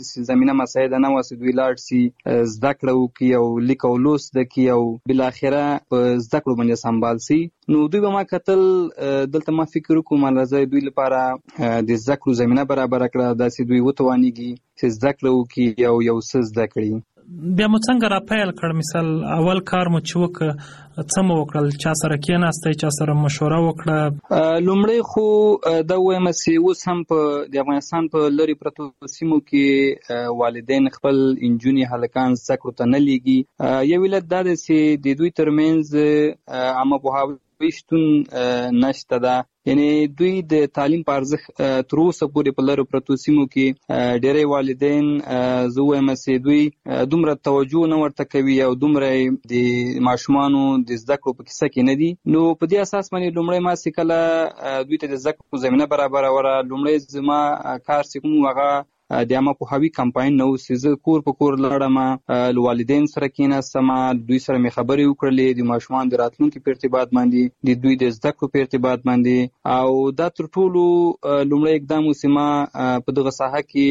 زمینه مساعده نه وه چې دوی لاړ سي زده کړه وکړي او لیک او لوست زده کړي او بالاخره په زده کړو باندې سمبال سي. نو دوی به ما کتل دلته ما فکر وکړم راځي دوی لپاره د زده کړو زمینه برابره کړه داسې دوی وتوانیږي چې زده کړه وکړي او یو څه زده کړي. بیا مو څنګه را پیل کړ؟ مثال اول کار مو چې وکړ څه مو وکړل؟ چا سره کېناستئ؟ چا سره مشوره وکړه؟ لومړی خو دا وایم چې اوس هم په د افغانستان په لرې پرتو سیمو کې والدین خپل انجونې هلکان زده کړو ته نه لیږي. یو علت دا دی چې د دوی ترمنځ عامه پوهاوی شتون نشته ده، یعنی دوی د تعلیم په ارزښت تر اوسه پورې په لرو پرتو سیمو کې ډېری والدین زه وایم چې دوی دومره توجه نه ورته کوي او دومره د ماشومانو د زده کړو په کیسه کې نه دي. نو په دې اساس باندې لومړی ما چې کله دوی ته د زده کړو زمینه برابروله، لومړی زما کار چې کوم هغه د عامه پوهاوي کمپاین نه و چې زه کور په کور لاړم، له والدین سره کېناستم، دوی سره مې خبرې وکړلې د ماشومان د راتلونکي په ارتباط باندې، د دوی د زده کړو په ارتباط باندې. او دا تر ټولو لومړی اقدام و چې ما په دغه ساحه کې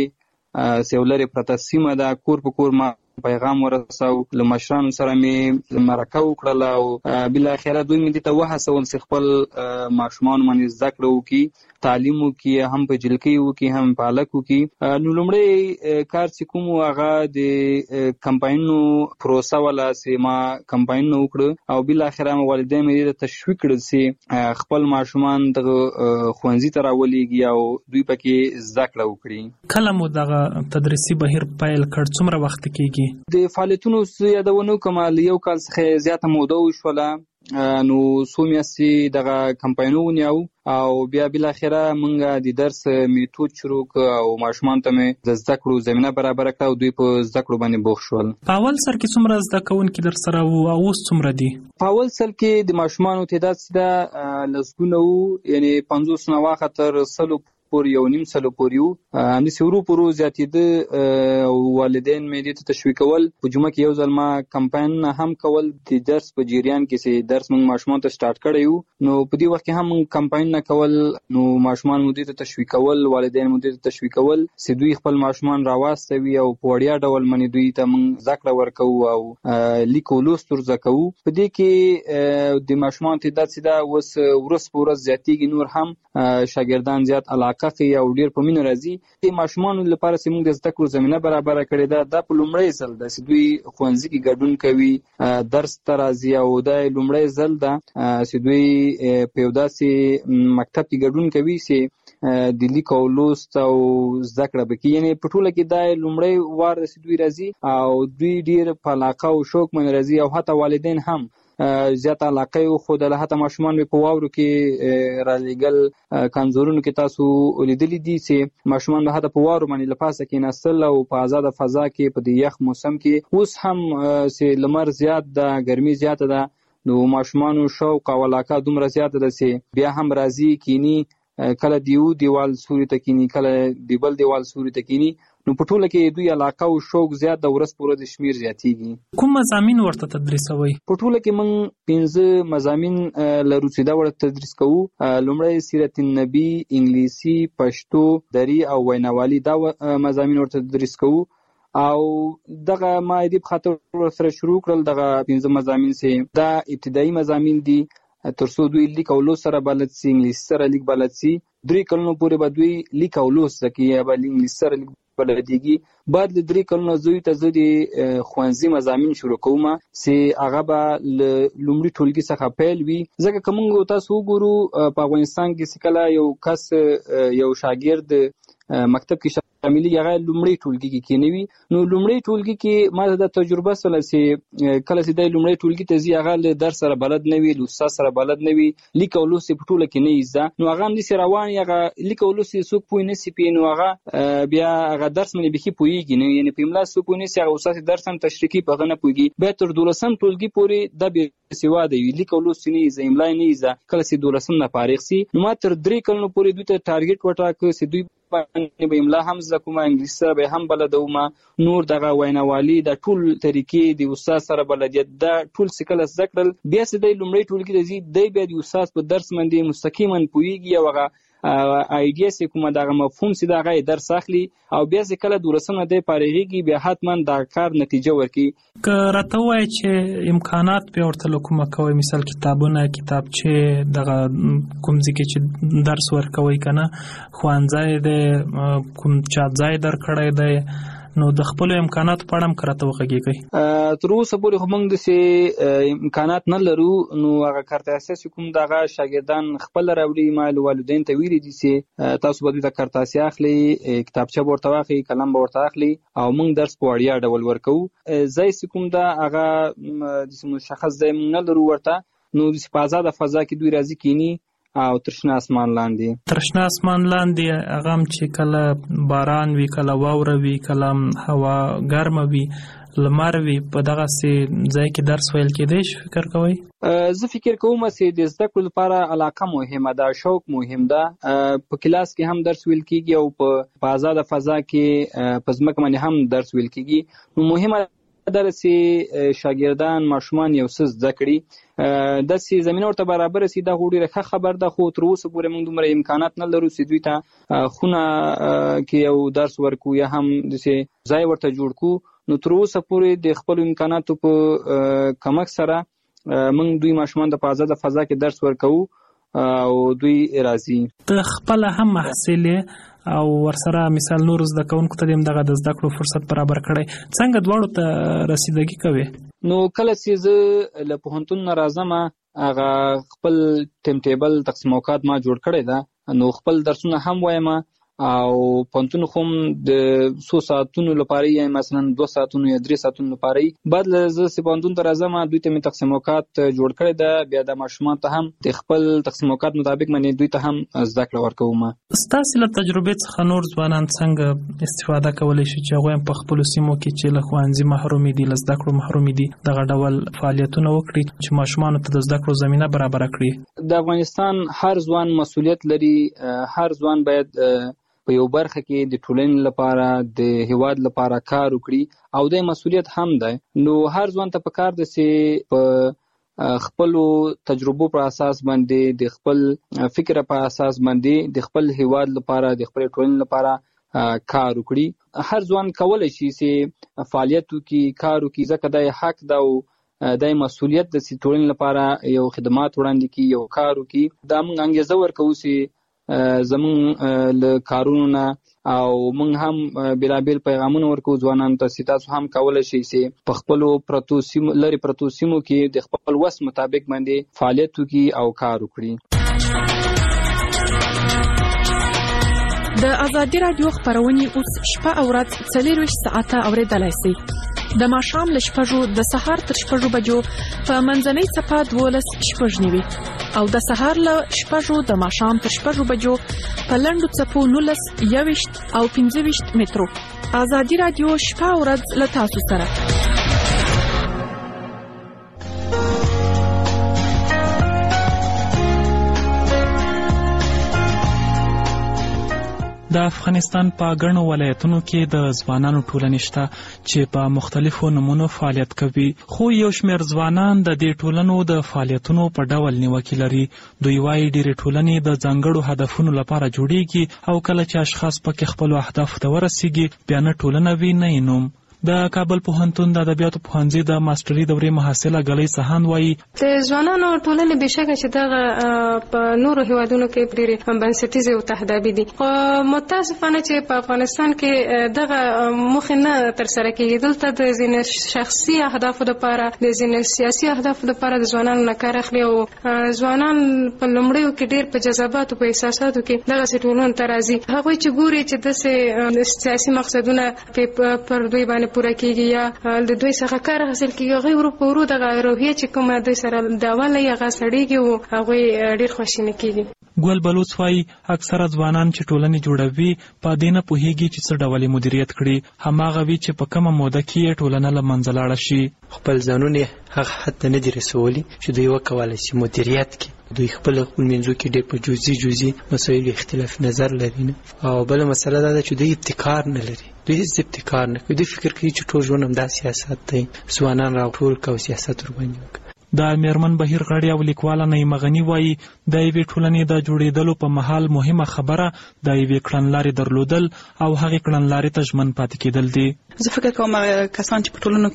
چې یو لرې پرته سیمه ده کور په کور ما پیغام ورساو، له مشرانو سره مې مرکه وکړله او بالاخره دوی مې دې ته وهڅول چې خپل ماشومان باندې زده کړه وکړي، تعلیم وکړي، هم په جلکۍ وکړي هم په هلک وکړي. نو لومړی کار چې کوم هغه د کمپاینونو پروسه وله چې ما کمپاینونه وکړه او بالاخره والدین مې دې ته تشویق کړل چې خپل ماشومان دغه ښوونځي ته راولېږي او دوی پکې زده کړه وکړي. کله مو دغه تدریسي بهیر پیل کړ؟ څومره وخت کېږي؟ د فعالیتونو یادونه وکړم له یو کال څخه زیاته موده وشوله. نو څو میاشتې دغه کمپاینونه ونیو او بیا بالاخره موږ د درس میتود شروع کړ او ماشومان ته مې د زده کړو زمینه برابره کړه او دوی په زده کړو باندې بوخت شول. په اول سر کې څومره زده کوونکي در سره وو او اوس څومره دي؟ په اول سر کې د ماشومانو تعداد سیده لسګونه وو، یعنی 50 نه واخه تر 100 پورې یو نیم سلو پورې وو. همداسې ورو په ورو زیاتېده. والدین مې دې ته تشویقول. په جمعه کې یو ځل ما کمپاین هم کول د درس په جریان کې چې درس موږ ماشومان ته سٹارټ کړی وو. نو په دې وخت کې هم کمپاین نه کول، نو ماشومان مو دې ته تشویقول، والدین مو دې ته تشویقول چې دوی خپل ماشومان راواستوي او په وړیا ډول باندې دوی ته موږ زده کړه ورکوو او لیک او لوست ورزده کوو. په دې کې د ماشومان تعداد سیده اوس ورځ په ورځ زیاتېږي، نور هم شاګردان زیات علاقه کوي او ډېر په مینه راځي. د ماشومانو لپاره چې موږ د زده کړو زمینه برابره کړې ده، دا په لومړی ځل ده چې دوی ښوونځي کې ګډون کوي، درس ته راځي او دا لومړی ځل ده چې دوی په یو داسې مکتب کې ګډون کوي چې د لیک او لوست او زده کړه وکړي. یعنې په ټوله کې دا لومړی وار ده چې دوی راځي او دوی ډېر په علاقه او شوق باندې راځي او حتی والدین هم زیات علاقه یو خو د حتی ماشومان په واورو کې را لېږل. کانزورونو کې تاسو لیدلی دي چې ماشومان به حتی په واورو باندې له پاسه کېناستل او په آزاده فضا کې په د یخ موسم کې. اوس هم چې لمر زیات ده، ګرمي زیاته ده، نو ماشومانو شوق او علاقه دومره زیاته ده چې بیا هم راځي کینی، کله دیو دیوال سوري ته کینی، کله دی بل دیوال سوري ته کینی. نو په ټوله کې دوی علاقه او شوق زیات د ورځ په ورځ شمیر زیاتېږي. کوم مضامین ورته تدریسوي؟ په ټوله کې موږ 15 مضامین لرو چې دا ورته تدریس کوو. لومړی سیرت النبی، انګلیسي، پښتو، دري او ویناوالي دا مضامین ورته تدریس کوو. او دغه ما دې په خاطر سره شروع کړل دغه 15 مضامین چې دا ابتدایي مضامین دي ترڅو دوی لیک او لوست سره بلد سي، انګلیسي سره لیک بلد سي. 3 کلونو پورې به دوی لیک او لوست زده کوي یا به انګلیسي سره لیک بلدیږي. بعد له 3 کلونو زه ته د ښوونځي مضامین شروع کوم چې هغه به له لومړي ټولګي څخه پیل وي. ځکه که موږ تاسو وګورو په افغانستان کې چې کله یو کس یو شاګرد مکتب کې شاملي هغه لومړی ټولګي کې کېنوي، نو لومړی ټولګي کې ما د تجربه سره چې کله چې د لومړی ټولګي ته ځي هغه له درس سره بلد نه وي، له استاد سره بلد نه وي، لیک او لوست په ټوله کې نه یزده، نو هغه هم داسې روان هغه لیک او لوست څوک پوه نه سي پی، نو هغه بیا هغه درس باندې بيخي پوهیږي نه، یعنی په املا څوک نه سي هغه استاد درس هم تشریحي په غنه پوهیږي. بیا تر 12م ټولګي پورې د به سیواده وی لیک او لوست نه یزه، املا نه یزه. کله چې 12م نه فارغ سي نو ما تر 3 کلونو پورې دوی ته ټارګټ وټاکه چې دوی باندې به املا هم زده کوم، انګلیسي سره به هم بلدوم، نور دغه ویناوالي د ټول طریقې د استاد سره بلدیت دا ټول سکل زده کړل. بیا چې د لومړی ټولګي د زی د بیا د استاد په درس باندې مستقیما پوهیږي او هغه ایډیا سي کومه دغه مفهوم سي دغه درس اخلي او بیا چې کله دورسنه د پارېږي بیا حتما د کار نتیجه ورکي. که راته وایي چې امکانات په ورته کومه کوي، مثال کتابونه، کتابچې، دغه کوم ځای کې چې درس ورکوي کنه، ښوونځی دی، کوم چا ځای درکړی دی، نو د خپل امکانات په اړه هم کراته وغږیږي. تر اوسه پورې خو موږ داسې امکانات نه لرو، نو هغه کارت اساسي کوم دغه شاګردان خپل راوړي، ما والدین ته ویلي دي چې تاسو به د کارت اساسي اخلي، کتابچه به ورته واخلي، قلم به ورته اخلي او موږ درس په وړیا ډول ورکوو. ځای چې کوم ده هغه د مشخص ځای موږ نه لرو ورته، نو په آزاده فضا کې دوی راځي کینی او ترشنه اسمان لاندې هغه هم چې کله باران وي، کله واوره وي، کله هوا ګرمه وي، لمر وي، په دغه سي ځای کې درس ویل کېدای شي. فکر کوئ؟ زه فکر کوم چې د زده کړو لپاره علاقه مهمه ده، شوق مهم ده. په کلاس کې هم درس ویل کېږي او په آزاده فضا کې په ځمکه باندې هم درس ویل کېږي. نو مهمه ده چې شاګردان ماشومان یو څه زده کړي، داسې زمینه ورته برابر سي. دا ډېره ښه خبر ده، خو تر اوسه پورې موږ دومره امکانات نه لرو چې دوی ته خونه کې یو درس ورکو یا هم داسې ځای ورته جوړ کړو. نو تر اوسه پورې د خپلو امکاناتو په کمک سره موږ دوی ماشومان د په آزاده فضا کې درس ورکوو او دوی راځي. ته خپله هم محصل او ورسره مثال نور زده کوونکو ته هم دغه د زده کړو فرصت برابر کړی، څنګه دواړو ته رسیدګي کوي؟ نو کله چې زه له پوهنتون نه راځم، هغه خپل ټیم ټیبل تقسیم اوقات ما جوړ کړی ده، نو خپل درسونه هم وایم او پوهنتون خو د 100 ساعتونو لپاره یا مثلا 2 ساعتونو یا 3 ساعتونو لپاره بعد زه چې پوهنتون ته راځم، دوی ته مې تقسیم اوقات جوړ کړی ده. بیا د ماشومان ته هم د خپل تقسیم اوقات مطابق باندې دوی ته هم زده کړه ورکوم. ستاسو له تجربې څخه نور ځوانان څنګه استفاده کولی شي چې هغوی په خپلو سیمو کې چې له ښوونځي محرومې دي، له زده کړو محرومې دي، دغه ډول فعالیتونه وکړي چې ماشومانو ته د زده کړو زمینه برابره کړي؟ د افغانستان هر ځوان مسؤلیت لري، هر ځوان باید په یو برخه کې د ټولنې لپاره، د هیواد لپاره کار وکړي او د مسؤلیت هم ده. نو هر ځوان ته پکار ده چې په خپلو تجربو پر اساس باندې، د خپل فکر په اساس باندې د خپل هیواد لپاره، د خپل ټولنې لپاره کار وکړي. هر ځوان کولای شي چې فعالیت وکړي، کار وکړي، ځکه دا حق ده او دا مسؤلیت ده چې ټولنې لپاره یو خدمات وړاندې کړي، یو کار وکړي. دا موږ انګیزه ورکوو چې زمون له کارونو نه او موږ هم بلابل پیغامونه ورکو ځوانانو ته چې تاسو هم کولای شئ چې په خپلو لرې پرتو سیمو کې د خپل وس مطابق باندې فعالیت وکړي او کار وکړي. د ازادي رادیو خبرونه اوس شپه او ورځ 24 ساعته اوریدلای شئ. د ماښام له 6 د سهار تر 6 بجو په منځنۍ صفه 12:09 او د سهار له 6 د ماښام تر 6 بجو په لنډو صفو 19:20 او 15 مترو. ازادي رادیو شپه او ورځ له تاسو سره. د افغانستان په ګڼو ولایتونو کې د ځوانانو ټولنې شته چې په مختلفو نمونو فعالیت کوي، خو یو شمېر ځوانان د دې ټولنو د فعالیتونو په ډول نیوکې لري. دوی وایي ډېرې ټولنې د ځانګړو هدفونو لپاره جوړیږي او کله چې اشخاص پکې خپلو اهدافو ته ورسیږي بیا نه ټولنه وي نه یې نوم. د کابل پوهنتون د ادبیاتو پوهنځي د ماستري دورې محصله ګلۍ سهان وایي د ځوانانو ټولنې بشکه چې دغه په نورو هیوادونو کې ډېرې بنسټیزې او تهدابي دي، خو متاسفانه چې په افغانستان کې دغه موخې نه ترسره کېږي. دلته د ځینې شخصي اهدافو لپاره، د ځینې سیاسي اهدافو لپاره د ځوانانو نه کار اخلي او ځوانان په لومړیو کې ډېر په جذباتو، په احساساتو کې دغسې ټولنو ته راځي. هغوی چې ګوري چې داسې سیاسي مقصدونه پر دوی باندې پوره کیږي یا د دوی څخه کار حاصل کیږي، هغوی ورو په ورو دغه روحیه چې کومه دوی سره د اوله یې هغه سړېږي او هغوی ډېر خواشیني کیږي. ګل بلوڅ وایي اکثره ځوانان چې ټولنې جوړوي په دې نه پوهېږي چې څه ډول مدیریت کړي، هماغه وي چې په کومه موده کې یې ټولنه له منځه لاړه شي. خپل ځانونه هغه حد ته نه دي رسولي چې دوی وکولی شي مدیریت کړي. دوی خپل منځو کې ډېر په جزئي مسایلو اختلاف نظر لري نه. او بله مسله دا ده چې دوی ابتکار نه لري، دوی هیڅ ابتکار نه کوي. دوی فکر کوي چې ټول ژوند همدا سیاست دی، ځوانان راټول کړه او سیاست ورباندې وکړه. د میرمن بهیر غړي او لیکواله نعیمه غني وایي د یوې ټولنې د جوړېدلو په مهال مهمه خبره د یوې کړنلارې درلودل او هغې کړنلارې ته ژمن پاتې کېدل دي. زه فکر کوم کسان چې په ټولنو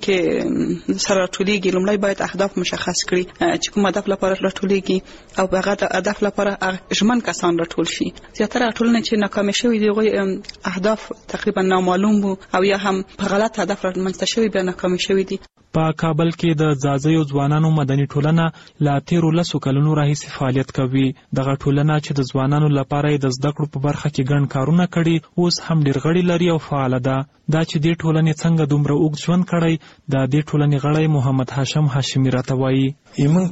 کې سره راټولېږي لومړی باید اهداف مشخص کړي چې کوم هدف لپاره راټولېږي او هغه د هدف لپاره ژمن کسان راټول شي. زیاتره ټولنې چې ناکامې شوي دي هغوی اهداف تقریبا نامعلوم وو او یا هم په غلط هدف رامنځته شوي بیا ناکامې شوي دي. په کابل کې د ځاځیو ځوانانو مدني ټولنه لا تیرو 10 کلونو راهیسې فعالیت کوي. دغه ټولنه چې د ځوانانو لپاره د زده کړو په برخه کې ګڼ کارونه کړي اوس هم ډېر غړي لري او فعاله ده. دا چې دې ټولنې څنګه دومره اوږد ژوند کړی د دې ټولنې غړی محمد هاشم هاشمي راته وایي. موږ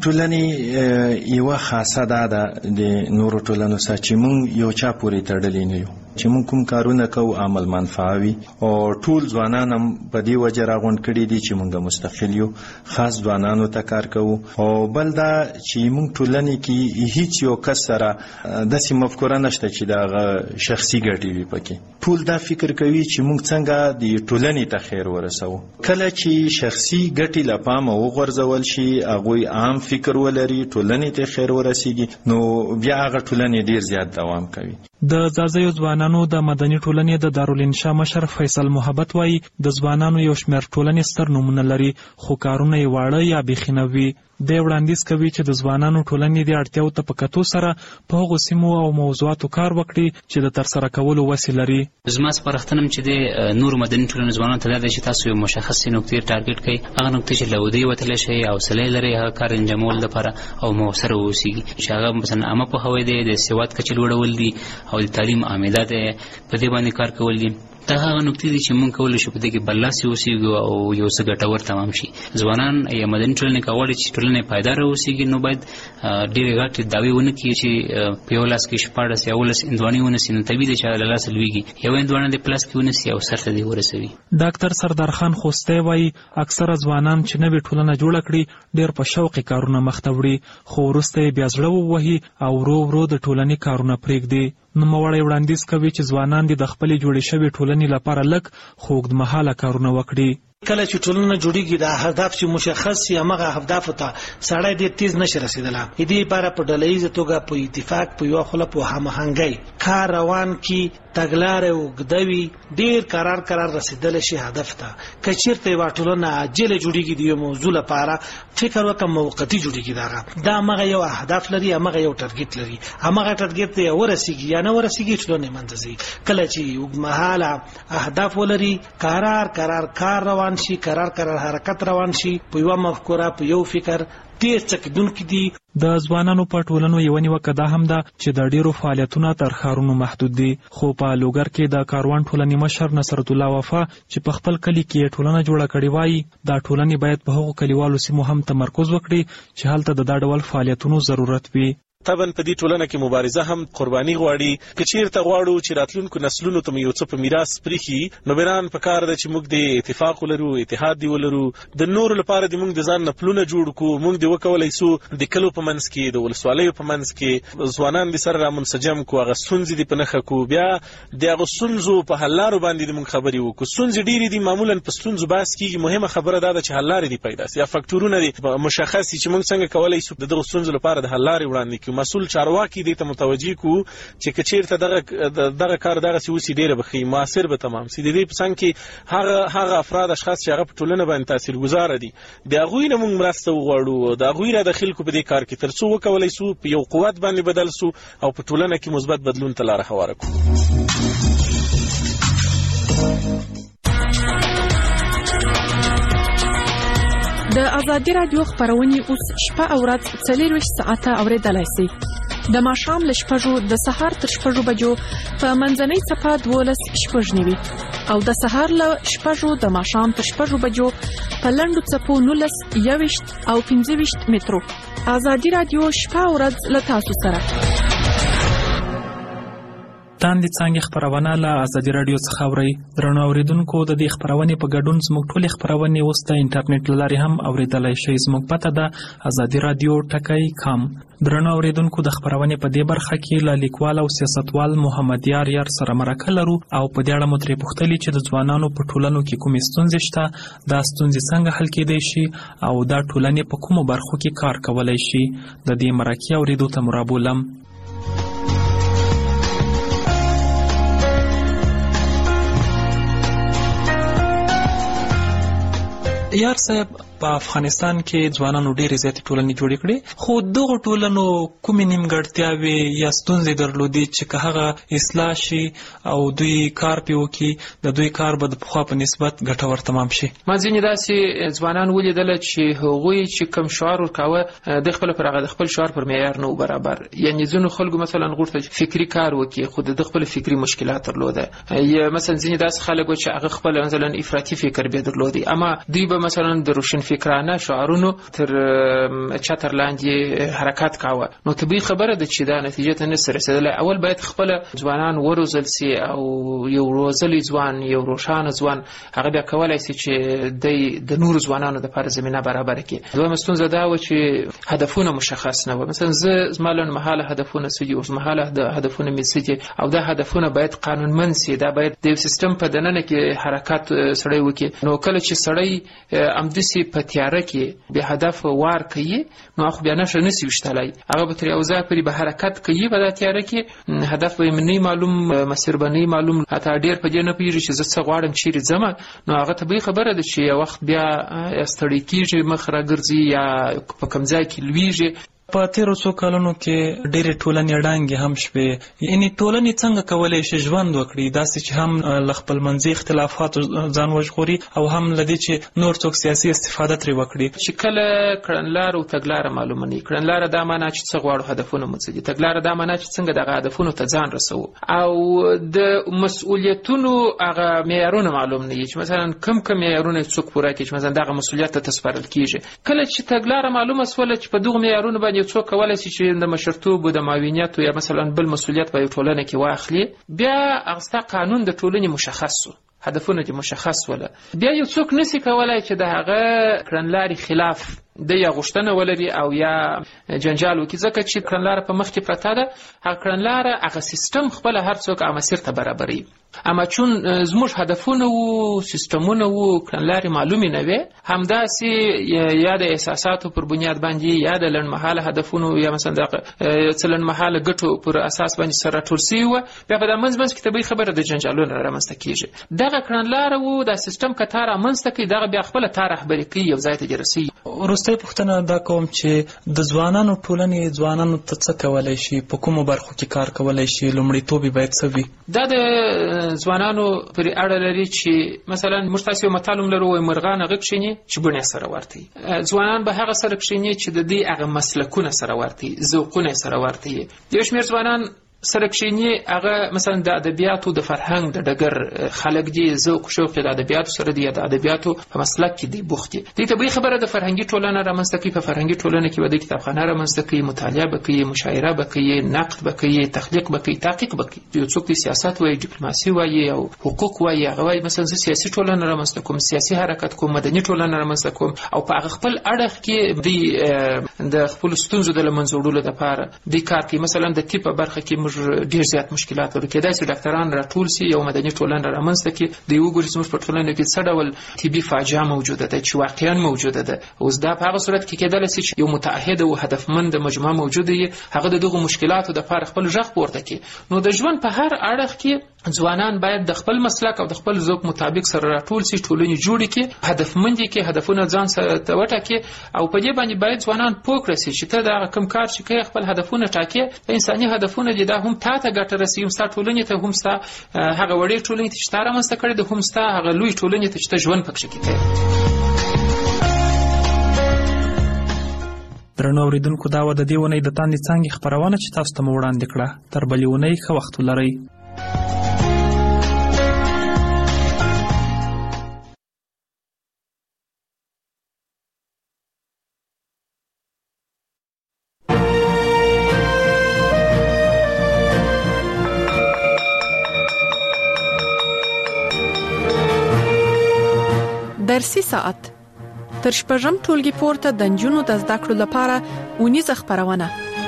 ټولنې یوه خاصه ده د نورو ټولنو سره چې موږ یو چا پورې تړلي نه یو، چې موږ کوم کارونه کوو عمل منفعه وي او ټول ځوانان هم په دې وجه راغونډ کړي دي چې موږ مستقل یو، خاص ځوانانو ته کار کوو. او بل دا چې موږ ټولنې کې هیڅ یو کس سره داسې مفکوره نشته چې د شخصي ګټې وي پکې. ټول دا فکر کوي چې موږ څنګه د ټولنې ته خیر ورسوو. کله چې شخصي ګټې له پامه وغورځول شي هغوی عام فکر ولري ټولنې ته خیر ورسیږي نو بیا هغه ټولنې ډیر زیات دوام کوي. د ځاځیو ځوانانو د مدني ټولنې د دارالانشا مشر فیصل محبت وایي د ځوانانو یو شمېر ټولنې ستر نومونه لري خو کارونه یې واړه یا بیخي نه وي. دی وړاندیز کوي چې د ځوانانو ټولنې د اړتیاو ته په کتو سره په هغو سیمو او موضوعاتو کار وکړي چې د ترسره کولو وسې لري. زما سپارښتنه چې د نورو مدني ټولنو ځوانانو ته دا ده چې تاسو یو مشخصې نقطې ټارګټ کړئ، هغه نقطې چې له ودې وتلی شئ، حوصله یې لرئ هغه کار انجامولو لپاره او مؤثره واوسیږي، چې هغه مثلا عامه پوهاوی دی، د سواد کچې لوړول دي او د تعلیم عامده دی، په دې باندې کار کول دي. دا هغه نقطې دي چې موږ کولی شو په دې کې برلاسي اوسېږو او یو څه ګټور تمام شي. ځوانان یا مدني ټولنې که غواړي چې ټولنه یې پایداره اوسېږي نو باید ډېرې غټې دعوې ونه کړي چې په یو لاس کې 14 یا 18 هندواڼې ونیسي، نو طبیعي دی چې له لاسه لوېږي. یوه هندواڼه دې په لاس کې ونیسي او سر ته دې ورسوي. ډاکټر سردار خان خوستی وایي اکثره ځوانان چې نوې ټولنه جوړه کړي ډېر په شوقې کارونه مخ ته وړي خو وروسته یې بیا زړه ووهي او ورو ورو د ټولنې کارونه پرېږدي. نوموړی وړاندیز کوي چې ځوانان دې د خپلې جوړې شوې ټولنې لپاره لږ خو اوږدمهاله کارونه وکړي. کله چې ټولنه جوړیږي د هدف چې مشخص شي هغه اهداف ته سړی ډېر تیز نشي رسیدلی. دې لپاره په ډلهییزه توګه په اتفاق په یوه خوله په هماهنګۍ کار روان کړي، تګلارې اوږده وي، ډېر قرار رسیدلی شي هدف ته. که چېرته یوه ټولنه عاجله جوړیږي د یو موضوع لپاره فکر وکړه موقتي جوړیږي، دا همغه یو اهداف لري، همغه یو ټارګټ لري، همغه ټارګټ ته ورسیږي یا نه ورسیږي ټولنه یې منځه ځي. کله چې اوږدمهاله اهداف ولري قرار کار روان شي، قرار حرکت روان شي، په یو مفکوره په یو فکر ډېر څه کېدونکي دي. د ځوانانو په ټولنو یوه نیوکه دا هم ده چې د ډېرو فعالیتونه تر ښارونو محدود دي. خو په لوګر کې د کاروان ټولنې مشر نصرت الله وفا چې په خپل کلي کې یې ټولنه جوړه کړې وایي دا ټولنې باید په هغو کلیوالو سیمو هم تمرکز وکړي چې هلته د دا ډول فعالیتونو ضرورت وي. طبعا په دې ټولنه کې مبارزه هم قرباني غواړي. که چیرته غواړو چې راتلونکو نسلونو ته یو څه په میراث پرېښي نو بران په کار ده چې موږ د اتفاق ولرو، اتحاد دی ولرو، د نورو لپاره د موږ د ځان نه پلونه جوړ کړو. موږ د وکولی سو د کلو په منځ کې د ولسوالیو په منځ کې ځوانان د سره رامنسجم کړو، هغه ستونزې دې په نښه کړو، بیا د هغو ستونزو په حل لارو باندې د موږ خبرې وکړو. ستونزې ډېرې دي، معمولا په ستونزو بحث کېږي، مهمه خبره دا ده چې حل لارې دې پیدا سي یا فکټورونه دې مشخص سي چې موږ څنګه کولی سو د دغو ستونزو لپاره د حل لارې وړاندې کړو. مسؤل چارواکي دې ته متوجه کو چې که چېرته دغه کار دغسې وسي ډېره به ښه مؤثر به تمام سي. د دې په څنګ کې هغه افراد اشخاص چې هغه په ټولنه باندې تاثیرګذاره دي د هغوی نه موږ مرسته وغواړو، د هغوی را داخل کړو په دې کار کې تر څو وکولی سو په یو قوت باندې بدل سو او په ټولنه کې مثبت بدلون ته لاره هواره کړو. د ازادي راډیو خپرونې اوس شپه او ورځ 24 ساعته اوریدلای شئ. د ماښام له 6 د سهار تر 6 بجو په منځنۍ صفه 12:09 او د سهار له 6 د ماښام تر 6 بجو په لنډو څپو 19 21 او 25 مترو. ازادي راډیو شپه او ورځ له تاسو سره. تاندې څانګې خپرونه له ازادي راډیو څخه اورئ. درنو اورېدونکو، د دې خپرونې په ګډون زموږ ټولې خپرونې اوس د انټرنیټ له لارې هم اورېدلی شئ. زموږ پته ده azadiradio.com. درنو اورېدونکو، د خپرونې په دې برخه کې له لیکوال او سیاستوال محمد یار سره مرکه لرو او په دې اړه مو ترې پوښتلي چې د ځوانانو په ټولنو کې کومې ستونزې شته، دا ستونزې څنګه حل کېدای شي او دا ټولنې په کومو برخو کې کار کولی شي. د دې مرکې اورېدو ته مو رابولم. یار صاحب، په افغانستان کې ځوانانو ډېرې زیاتې ټولنې جوړې کړې، خو دغو ټولنو کومې نیمګړتیاوې یا ستونزې درلودې چې که هغه اصلاح شي او دوی کار پرې وکړي، د دوی کار به د پخوا په نسبت ګټور تمام شي؟ ما ځینې داسې ځوانان ولیدله چې هغوی چې کوم شعار ورکاوه د خپل شعار پر معیار نه و برابر. یعنې ځینو خلکو مثلا غوښتل چې فکري کار وکړي، خو د خپل فکري مشکلات درلوده. یا مثلا ځینې داسې خلک و چې هغه خپل مثلا افراطي فکر به درلودي، اما دوی به مثلا د روشن فکرانه شعارونو تر چتر لاندې حرکت کاوه. نو طبیعي خبره ده چې دا نتیجه ته نشي رسیدلی. اول باید خپل ځوانان وروزل سي او یو روزلي ځوان، یو روښانه ځوان هغه بیا کولای شي چې د نور ځوانانو لپاره زمينه برابر کړي. دویمه ستونزه دا و چې هدفونه مشخص نه و. مثلا زما لنډمهاله هدفونه څه دي، اوږدمهاله هدفونه مې څه دي، او دا هدفونه باید قانونمند سي. دا باید د سیستم په دننه کې حرکت سړی وکړي. نو کله چې سړی امدسي په تیاره کې به هدف وار کوي، نو خو بیا نشي وشتلای. هغه به تر یو ځای پورې به حرکت کوي، په تیاره کې هدف به نه معلوم، مسیر به نه معلوم، حتی ډیر په دې نه پیږي چې زه څه غواړم چیرې ځم. نو هغه طبیعي خبره ده چې یو وخت بیا ستړی کیږي، مخ راګرځي یا په کوم ځای کې لویږي. په تیرو څو کلونو کې ډېرې ټولنې ړنګې هم شوې. یعنې ټولنې څنګه کولی شي ژوند وکړي، داسې چې هم له خپلمنځي اختلافاتو ځان وژغوري او هم له دې چې نور څوک سیاسي استفاده ترې وکړي. چې کله کړنلاره او تګلاره معلومه نه وي، کړنلاره دا معنا چې څه غواړو، هدفونه مو څه دي، تګلاره دا معنا چې څنګه دغه هدفونو ته ځان رسوو، او د مسؤلیتونو هغه معیارونه معلوم نه وي چې مثلا کوم معیارونه څوک پوره کوي، چې مثلا دغه مسؤلیت ته سپارل کیږي. کله چې تګلاره معلومه سوله چې په دغه معیارونو باندې څوک کولای شي چې د مشرتوب او د معاونیت یا مثلا بل مسؤلیت په ټولنه کې واخلي، بیا هغه قانون د ټولنې مشخص وو، هدفونه دې مشخص وله. بیا یو څوک نسی کولای چې د هغه کړنلارې خلاف د یا غوښتنه ولري او یا جنجال وکړي، ځکه چې کړنلاره په مخ کې پرته ده. هغه کړنلاره هغه سیستم خپل هر څوک هغه مسیر ته برابري. اما چون زموږ هدفونه وو، سیستمونه وو، کړنلارې معلومې نه وي، همداسې یا د احساساتو پر بنیاد باندې یا د لنډمهاله هدفونو یا مثلا د لنډمهاله ګټو پر اساس باندې سره راټول شوي وو، بیا په دا منځ کې طبیعي خبره د جنجالونو رامنځته کېږي. دغه کړنلاره وو، دا سیستم که تا رامنځته کړي، دغه بیا خپله تا رهبري کوي، یو ځای ته دې رسوي. وروستۍ پوښتنه دا کوم چې د ځوانانو ټولنې ځوانانو ته څه کولی شي، په کومو برخو کې کار کولی شي، لومړیتوب یې باید څه وي؟ دا د ځوانانو پرې اړه لري چې مثلا موږ تاسو یو متل لرو، وایي مرغان هغه کښیني چې بڼې سره ورته وي. ځوانان به هغه سره کښیني چې د دې هغه مسلکونه سره ورته وي، ذوقونه سره ورته وي. یو شمېر ځوانان سره کښیني هغه مثلا د ادبیاتو د فرهنګ د ډګر خلک دي، ذوق شوق د ادبیاتو سره دی، د ادبیاتو په مسلک کې دی بوخت دي. دې طبیعي خبره د فرهنګي ټولنه رامنځته کوي. په فرهنګي ټولنه کې به د کتابخانه رامنځته کوي، مطالعه به کوي، مشاعره به کوي، نقد به کوي، تخلیق به کوي، تحقیق به کوي. یو څوک د سیاست وایي، ډیپلوماسي وایي او حقوق وایي، هغه وایي مثلا زه سیاسي ټولنه رامنځته کوم، سیاسي حرکت کوم، مدني ټولنه رامنځته کوم، او په هغه خپل اړخ کې د خپل ستونزو د له منځه وړلو لپاره د کار کوي. مثلا د طب په برخه کې موږ ډېر زیات مشکلات لرو، کېدای شي ډاکټران راټول سي، یو مدني ټولنه رامنځته کړي، د یو ګوري زموږ په ټولنه کې څه ډول طبي فاجعه موجوده ده چې واقعا موجوده ده. اوس دا په هغه صورت کې کېدای شي چې یو متعهد او هدفمند مجموعه موجوده وي، هغه دغه مشکلاتو د لپاره خپل ژغ پورته کړي. نو د ژوند په هر اړخ کې ځوانان باید د خپل مسلک او د خپل ذوق مطابق سره راټول سي، ټولنې جوړې کړي، هدفمند کې هدفونه ځان سره وټاکي، او په دې باندې باید ځوانان پوه کړي چې ته دا کوم کار چې کوي خپل هدفونه ټاکي، انساني هدفونه دي، دا هم تا ته ګټه رسوي، هم ستا ټولنې ته، هم ستا هغه وړې ټولنې ته چې تا رامنځته کړې ده، هم ستا هغه لوی ټولنې ته چې ته ژوند پکښې کوې. درنو اورېدونکو، دا وه د دې اونۍ د تاندې څانګې خپرونه چې تاسو ته مو وړاندې کړه. تر بلې اونۍ ښه وخت ولرئ. درسي ساعت تر شپږم ټولګي پورته د نجونو د زده کړو لپاره اونیزه خپرونه.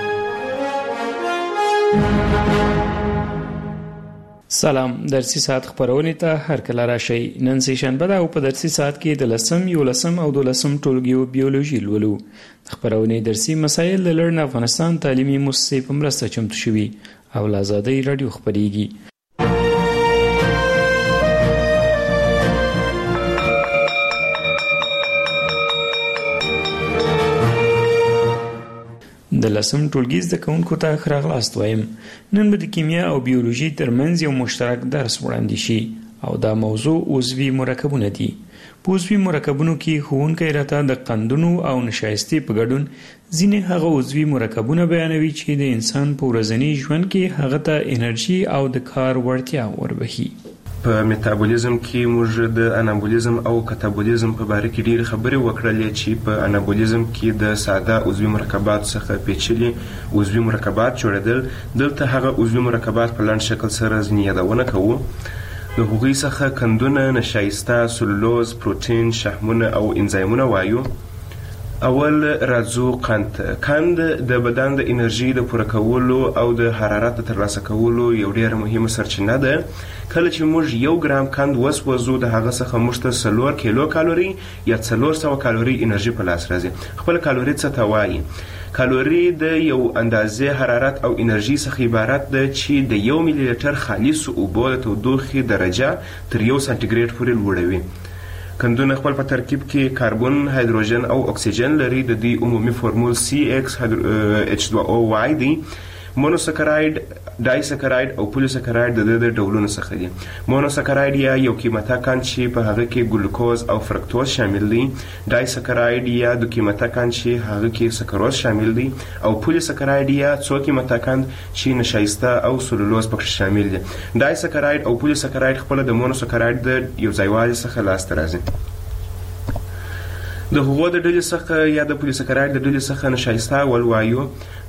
سلام، درسي ساعت خبرونه ته هر کله راشي. نن سې شنبه ده او په درسي ساعت کې د 10م، 11م او 12م ټولګیو بیولوژي لولو. خبرونه درسي مسایل د لړن افغانستان تعلیمي مؤسسې په مرسته چمتو شوي او له آزادۍ رادیو خبريږي. د 10م ټولګي زده کوونکو ته ښه راغلاست وایم. نن به د کیمیا او بیولوژي ترمنځ یو مشترک درس وړاندې شي او دا موضوع عضوي مرکبونه دي. په عضوي مرکبونو کې ښوونکی راته د قندونو او نشایستې په ګډون ځینې هغه عضوي مرکبونه بیانوي چې د انسان په ورځني ژوند کې هغه ته انرژي او د کار وړتیا وربخي. په میتابولیزم کې موږ د انابولیزم او کتابولیزم په باره کې ډېرې خبرې وکړلې چې په انابولیزم کې د ساده عضوي مرکبات څخه پیچلي عضوي مرکبات جوړېدل. دلته هغه عضوي مرکبات په لنډ شکل سره ځینې یادونه کوو. د هغوی څخه قندونه، نشایسته، سلولوز، پروتین، شحمونه او انزایمونه وایو. اول راځو قند د بدن د انرژي د پوره کولو او د حرارت د ترلاسه کولو یو ډېره مهمه سرچینه ده. کله چې موږ 1 ګرام قند وسوځو د هغه څخه موږ ته 4 کیلو کالوري یا 400 کالوري انرژي په لاس راځي. خپل کالوري څه ته وایي؟ کالوري د یو اندازې حرارت او انرژي څخه عبارت ده چې د 1 ملي لیټر خالص اوبو د تودوخې درجه تر 1 سانتیګریډ پورې لوړوي. قندونه خپل په ترکیب کې کاربن، هایدروجن او اکسیجن لري. د دې عمومي فورمول CXH2O دی. مونوسکراید، ډایسکراید او پولیسکراید د ډولونو څخه دي. مونوسکراید یا یو قیمته قند چې په هغه کې ګلوکوز او فرکتوز شامل دي. ډایسکراید یا دو قیمته قند چې هغه کې سکروز شامل دي. او پولیسکراید یا څو قیمته قند چې نشایسته او سلولوز پکې شامل دي. ډایسکراید او پولیسکراید خپل د مونوسکراید د یو ځایوالي څخه لاسته راځي. د هغو د ډلې څخه یا د پولیسکراید د ډلې څخه نشایسته ولوایو.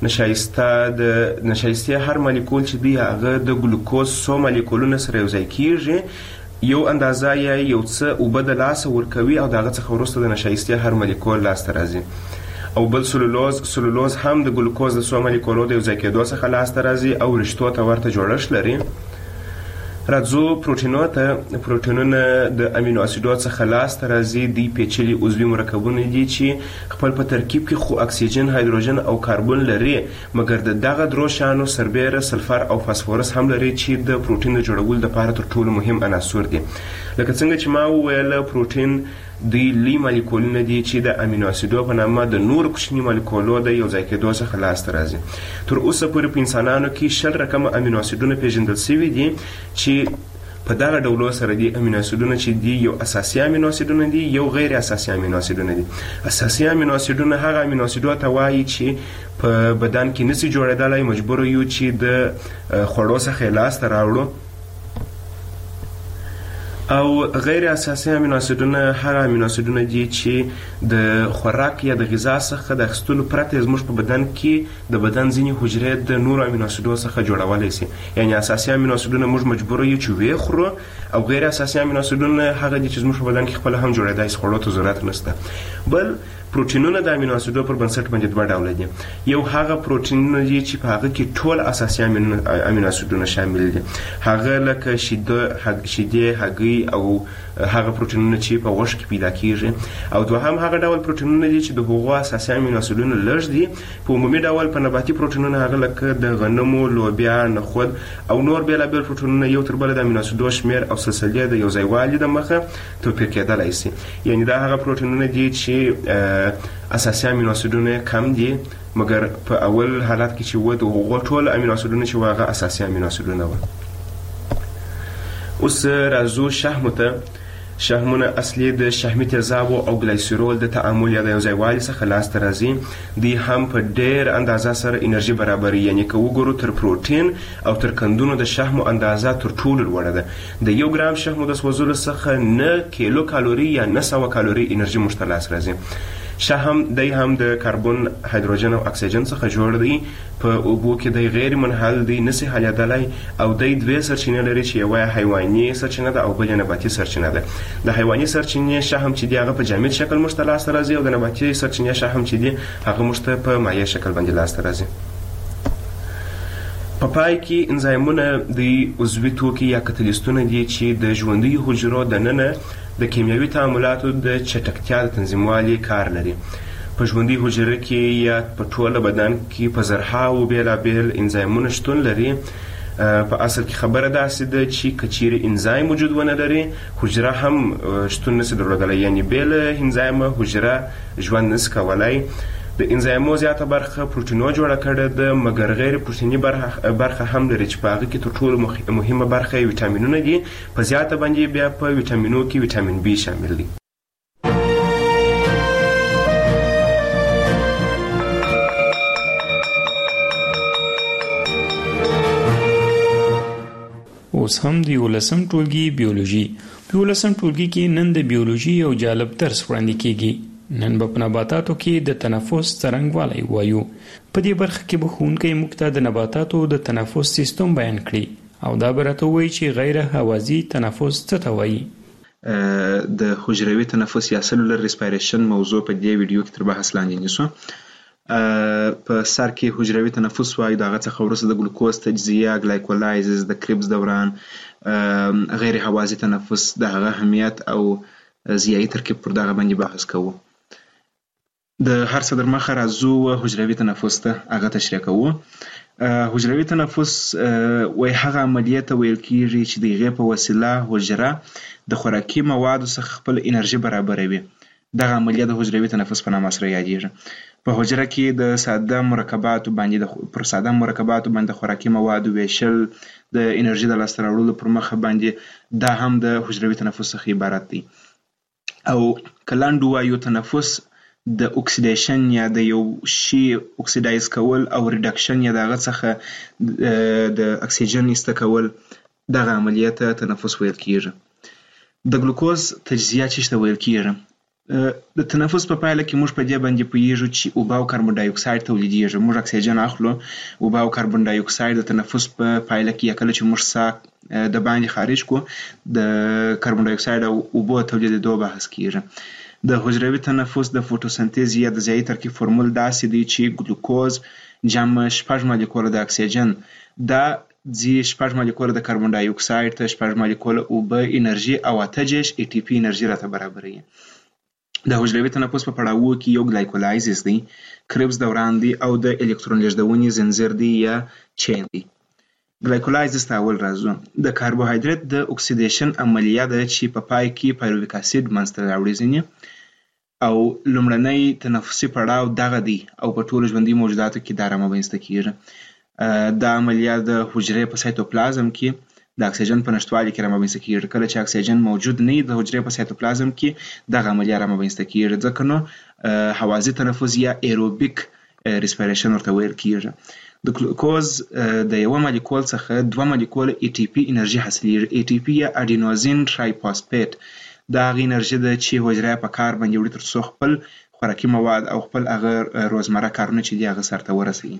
نشایسته هر مالیکول چې دی هغه د ګلوکوز څو مالیکولونه سره یو ځای کیږي، یو اندازه یا یو څه اوبه د لاسه ورکوي او د هغه څخه وروسته د نشایسته هر مالیکول لاسته راځي. او بل سلولوز هم د ګلوکوز د څو مالیکولو د یو ځای کېدو څخه لاسته راځي او رشتو ته ورته جوړښت لري. راځو پروټینو ته. پروټینونه د امینو اسیدو څخه لاسته راځي. دوی پیچلي عضوي مرکبونه دي چې خپل په ترکیب کې خو اکسیجن، هایدروجن او کاربن لري، مګر د دغه درو شانو سربیره، سلفر او فاسفورس هم لري چې د پروټین د جوړولو لپاره تر ټولو مهم عناصر دي. لکه څنګه چې ما وویل، پروټین دوی لوی مالیکولونه دي چې د امینو اسیدو په نامه د نور کوچني مالیکولو د یو ځای کېدو څخه لاسته راځي. تر اوسه پورې په انسانانو کې 60 رقمه امینو اسیدونه پیژندل شوي دي چې په دغه ډولو سره دي. امینو اسیدونه چې دي یو اساسي امینو اسیدونه دي، یو غیر اساسي امینو اسیدونه دي. اساسي امینو اسیدونه هغه امینو اسیدو ته وایي چې په بدن کې نشي جوړېدلی، مجبور یو چې د خوړو څخه لاسته راوړو. او غیر اساسي امینو اسیدونه هغه امینو اسیدونه دي چې د خوراک یا د غذا څخه د اخیستلو پرته زموږ په بدن کې د بدن ځینې حجرې د نورو امینو اسیدو څخه جوړولی شي. یعنې اساسي امینو اسیدونه موږ مجبور یو چې ویې خورو، او غیر اساسي امینو اسیدونه هغه دي چې زموږ په بدن کې خپله هم جوړېدای شي، خوړو ته ضرورت نشته. بل پروټینونه د امینو اسیدو پر بنسټ باندې 2 ډوله دي. یو هغه پروټینونه دي چې په هغه کې ټول اساسي امینو اسیدونه شامل دي، هغه لکه شیدې، هګۍ او هغه پروټینونه چې په غوښه کې پیدا کیږي. او دوهم هغه ډول پروټینونه دي چې د هغو اساسي امینو اسیدونه لږ دي. په عمومي ډول په نباتي پروټینونه هغه لکه د غنمو، لوبیا، نخود او نور بېلابېل پروټینونه یو تر بله د امینو اسیدو شمېر او سلسلې د یو ځایوالي د مخه توپیر کېدلی شي. یعنې دا هغه پروټینونه دي چې اساسي امینو اسیدونه کم دي، مګر په اول حالت کې چې و د هغو ټول امینو اسیدونه چې هغه اساسي امینو اسیدونه وو. اوس راځو شحمو ته. شحمونه اصلي د شحمي تیزابو او ګلایسیرول د تعامل یا د یو ځایوالي څخه لاسته راځي. دوی هم په ډېر اندازه سره انرژي برابروي. یعنې که وګورو تر پروټین او تر قندونو د شحمو اندازه تر ټولو لوړه ده. د 1 ګرام شحمو د سوځولو څخه 9 کیلو کالوري یا 900 کالوري انرژي موږ ته لاس راځي. شحم دی هم د کاربن هایدروجن او اکسیجن څخه جوړ دی په اوبو کې دی غیر منحل دی نسی حلیدلی او دی دوه سرچینې لري چې یوه حیواني سرچینه ده او بل نباتي سرچینه ده د حیواني سرچینې شحم چې دی هغه په جامد شکل موږ ته لاسته راځي او د نباتي سرچینې شحم چې دی هغه موږ ته په مایع شکل باندې لاسته راځي په پای کې انزایمونه د عضوي توکي یا کتلیستونه دي چې د ژوندیو حجرو دننه د کیمیاوي تعاملاتو د چټکتیا د تنظیموالي کار لري په ژوندۍ حجره کې یا په ټوله بدن کې په زرهاوو بېلابېل انزایمونه شتون لري په اصل کې خبره داسې ده چې که چیرې انزایم وجود ونه لري حجره هم شتون نسي درلودلی یعنې بې له انزایمه حجره ژوند نسي کولی د انزایمو زیاته برخه پروتینو جوړه کړې ده مګر غیر پروتیني برخه هم لري چې په هغه کې تر ټولو مهمه برخه یې ویټامینونه دي په زیاته باندې بیا په ویټامینو کې ویټامین بي شامل دی اوس هم د 11م ټولګي بیولوژي په 11م ټولګي کې نن د بیولوژي یو جالب درس وړاندې کیږي نن په نباتاتو کې د تنفس څرنګوالی وایو په دې برخه کې به ښوونکی موږ ته د نباتاتو د تنفس سیستم بیان کړي او دا به راته ووایي چې غیر هوازي تنفس څه ته وایي د حجروي تنفس یا سلولر ریسپایریشن موضوع په دې ویډیو کې تر بحث لاندې نیسو په سر کې حجروي تنفس وایو د هغه څخه وروسته د ګلوکوز تجزیه ګلایکولایزز د کریبس دوران غیر هوازي تنفس د هغه اهمیت او ضیایي ترکیب پر دغه باندې بحث کوو د هر څه در مخه راځو حجروي تنفس ته هغه تشریح کوو حجروي تنفس وایي هغه عملیه ته ویل کیږي چې د هغې په وسیله حجره د خوراکي موادو څخه خپل انرژي برابروي دغه عملیه د حجروي تنفس په نامه سره یادیږي په حجره کې د ساده مرکباتو باندې د خوراکي موادو ویشل د انرژي د لاسته راوړلو پر مخه باندې دا هم د حجروي تنفس څخه عبارت دی او کلاندو وایو تنفس د اکسیدیشن یا د یو شی اکسیدایز کول او ریډکشن یا دغه څخه د اکسیجن ایسته کول دغه عملیه ته تنفس ویل کیږي د ګلوکوز تجزیه چې ویل کیږي د تنفس په پایله کې موږ په دې باندې پوهیږو چې اوبه او کاربن ډای اکساید تولیدیږي موږ اکسیجن اخلو اوبه او کاربن ډای اکساید د تنفس په پایله کې یا کله چې موږ ساه د باندې خارج کو د کاربن ډای اکساید او اوبو تولیدېدو بحث کیږي د حجروي تنفس د فوټوسنتیز یا د ضیایي ترکیب فرمول داسې دی چې ګلوکوز جمع 6 مالیکوله د اکسیجن دا شپږ مالیکوله د کاربن ډای اکساید ته 6 مالیکوله اوبه انرژي او 8 ای ټي پی انرژي راته برابروي د حجروي تنفس په پړاوو کې یو ګلایکولایزز دی کریبس دوران دی او د الکترون لیږدونې زنځیر دی یا چین دی ګلایکولایزز ته اول راځو د کاربوهایډریټ د اکسیدیشن عملیه ده چې په پای کې پایرویک اسید منځته راوړي ځینې او لومړنی تنفسي پړاو دغه دی او په ټولو ژوندي موجوداتو کې دا رامنځته کیږي دا عملیه د حجرې په سایتوپلازم کې د اکسیجن په نشتوالي کې رامنځته کیږي کله چې اکسیجن موجود نه وي د حجرې په سایتوپلازم کې دغه عملیه رامنځته کیږي ځکه نو هوازي تنفس یا ایروبیک ریسپایریشن ورته ویل کیږي د ګلوکوز د یو مالیکول څخه 2 مالیکول ای ټي پی انرژي حاصلېږي ای ټي پی یا اډینوزین ټرایفاسفیټ دا هغه انرژي ده چې حجره په کار باندې وړي تر څو خپل خوراکي مواد او خپل هغه روزمره کارونه چې دی هغه سرته ورسوي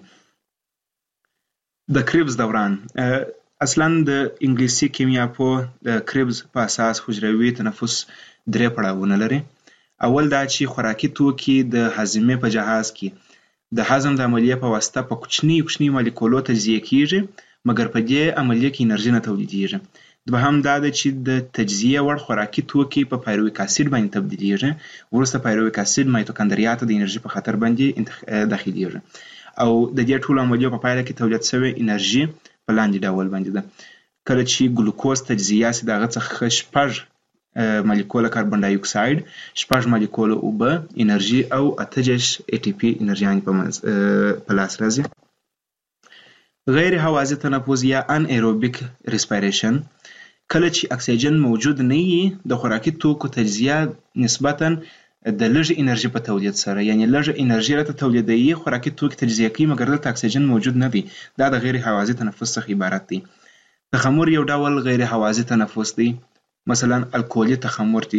د کریبس دوران اصلا د انګلیسي کیمیا په د کریبس په اساس حجروي تنفس 3 پړاوونه لري اول دا چې خوراکي توکي د هضمې په جهاز کې د هضم د عملیې په واسطه په کوچني مالیکولو تجزیه کیږي مګر په دې عملیې کې انرژي نه تولیدیږي دوهم دا ده چې د تجزیه وړ خوراکي توکي په پایرویک اسید باندې تبدیلیږي وروسته پایرویک اسید مایتوکاندریا ته د انرژي په خاطر باندې داخليږي او د دې ټولو عملیو په پایله کې تولید شوی انرژي په لاندې ډول باندې ده کله چې ګلوکوز تجزیه سي دغه څخه 6 مالیکوله کاربن ډای اکساید 6 مالیکوله اوبه انرژي او 8 ای ټي پی انرژي په لاس راځي غیر هوازي تنفس یا ان ایروبیک ریسپایریشن کله چې اکسیجن موجود نه وي د خوراکي توکو تجزیه نسبتاً د لږ انرژي په تولید سره یعنی لږ انرژي راته تولیدوي خوراکي توکي تجزیه کوي مګر دلته اکسیجن موجود نه وي دا د غیر هوازي تنفس څخه عبارت دی تخمر یو ډول غیر هوازي تنفس دی مثلا الکولي تخمر دی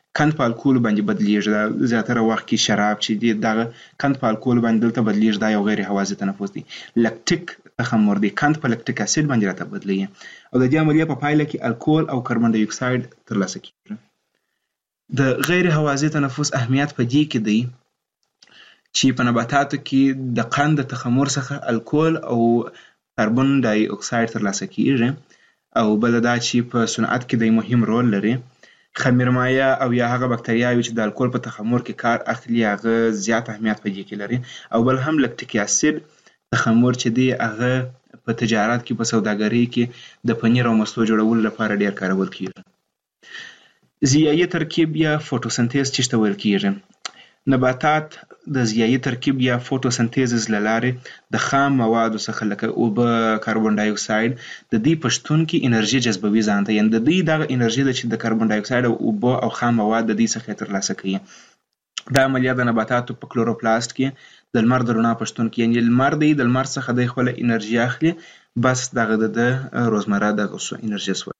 کند په الکول باندې بدلیږي. دا زیاتره وخت کې شراب چې دی دغه کند په الکول باندې دلته بدلیږي، دا یو غیر هوازی تنفس دی. لکټیک تخمر دی، کند په لکټیک اسید باندې راته بدلیږي او د دې عملیه په پایله کې الکول او کاربن ډای اکساید ترلاسه کیږي. د غیر هوازی تنفس اهمیت په دې کې دی چې په نباتاتو کې د قند تخمر څخه الکول او کاربن ډای اکساید ترلاسه کیږي او بل دا چې په صنعت کې د مهم رول لري. خمیرمایه او یا هغه بکتریاوي چې د الکول په تخمر کې کار اخلي هغه زیات اهمیت په دې کې لري او بل هم لکټیک اسید تخمر چې دی هغه په تجارت کې په سوداګرۍ کې د پنیر او مستو جوړولو لپاره ډیر کارول کیږي. ضیایي ترکیب یا فوټوسنتیز چې ته ویل کیږي، نباتات د ضیایي ترکیب یا فوټوسنتیز له لارې د خام موادو څخه لکه اوبه، کاربن ډای اکساید د دې په شتون کې انرژي جذبوي ځان ته، یعنې د دې دغه انرژي ده چې د کاربن ډای اکساید او اوبه او خام مواد د دې څخه ترلاسه کوي. دا عملیه د نباتاتو په کلوروپلاست کې د لمر د رڼا په شتون کې، یعنې لمر دی د لمر څخه د خپل انرژي اخلي، بس دغه د روزمره دغه انرژي سو.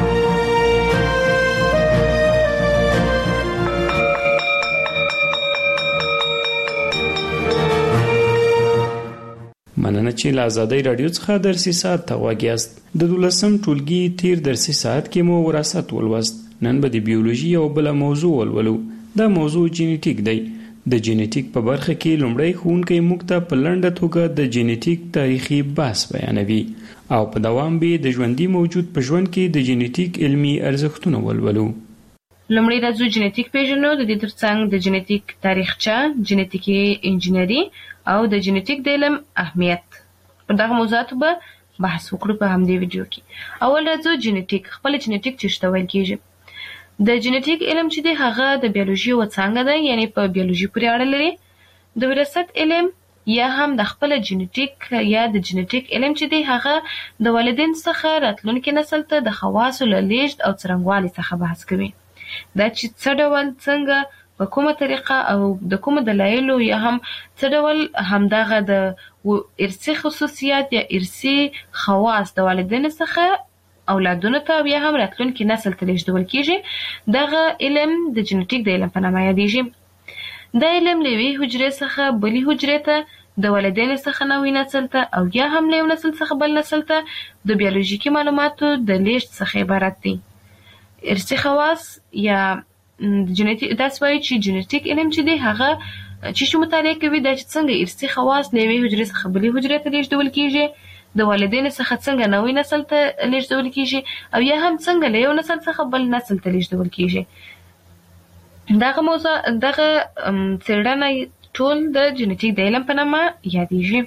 مننه چې له آزادۍ رادیو څخه درسي ساعت ته غوږ یاست. د 12م ټولګي تیر درسي ساعت کې مو وراثت ولوست. نن به د بیولوژي یو بل موضوع ولولو. دا موضوع جینیټیک دی. د جینیټیک په برخه کې لومړی ښوونکی موږ ته په لنډه توګه د جینیټیک تاریخي بحث بیانوي او په دوام به د ژوندي موجود په ژوند کې د جینیټیک علمي ارزښتونه ولولو. لومړی راځو جینیټیک پیژنو، د دې ترڅنګ د جینیټیک تاریخچه، جینیټیکي انجینری او د جینیټیک د علم اهمیت. پر دغه موضوعاتو به بحث وکړو په همدې ویډیو کې. اول راځو جینیټیک. خپل جینیټیک چې څه ویل کیږي؟ د جینیټیک علم چې دی هغه د بیولوژي یوه څانګه ده، یعنې په بیولوژي پورې اړه لري. د وراثت علم یا هم د خپل جینیټیک یا د جینیټیک علم چې دی هغه د والدین څخه راتلونکي نسل ته د خواصو له لیږد او څرنګوالي څخه بحث کوي. دا چې څه ډول، څنګه، په کومه طریقه او د کومو دلایلو یا هم څه ډول همدغه د ارثي خصوصیات یا ارثي خواص د والدینو څخه اولادونو ته یا هم راتلونکي نسل ته لیږدول کیږي، دغه علم د جینیټیک د علم په نامه یادیږي. دا علم له یوې حجرې څخه بلې حجرې ته، د والدینو څخه نوي نسل ته او یا هم له یو نسل څخه بل نسل ته د بیولوژیکي معلوماتو د لیږد څخه عبارت دی. ارثي خواص یا جینیټیک، داسې وایي چې جینیټیک علم چې دی هغه چې مطالعه کوي دا چې څنګه ارثي خواص له یوې حجرې څخه بلې حجرې ته لیږدول کیږي، د والدینو څخه څنګه نوی نسل ته لیږدول کیږي او یا هم څنګه له یو نسل څخه بل نسل ته لیږدول کیږي. دغه موضوع، دغه څېړنه ټول د جینیټیک د علم په نامه یادیږي.